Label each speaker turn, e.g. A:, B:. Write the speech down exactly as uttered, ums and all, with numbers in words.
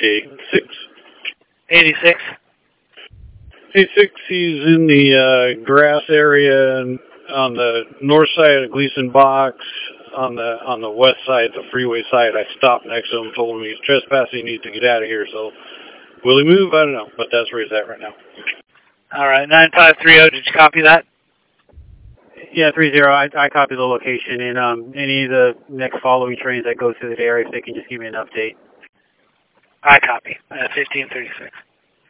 A: eighty-six.
B: eighty-six.
A: eighty-six, he's in the uh, grass area and on the north side of Gleason Box. On the on the west side, the freeway side, I stopped next to him, told him he's trespassing, he needs to get out of here. So, will he move? I don't know, but that's where he's at right now.
B: All right, nine five three zero, did you copy that?
C: Yeah, three zero, I, I copy the location, and um, any of the next following trains that go through the area, if they can just give me an update.
B: I copy, uh, fifteen thirty-six.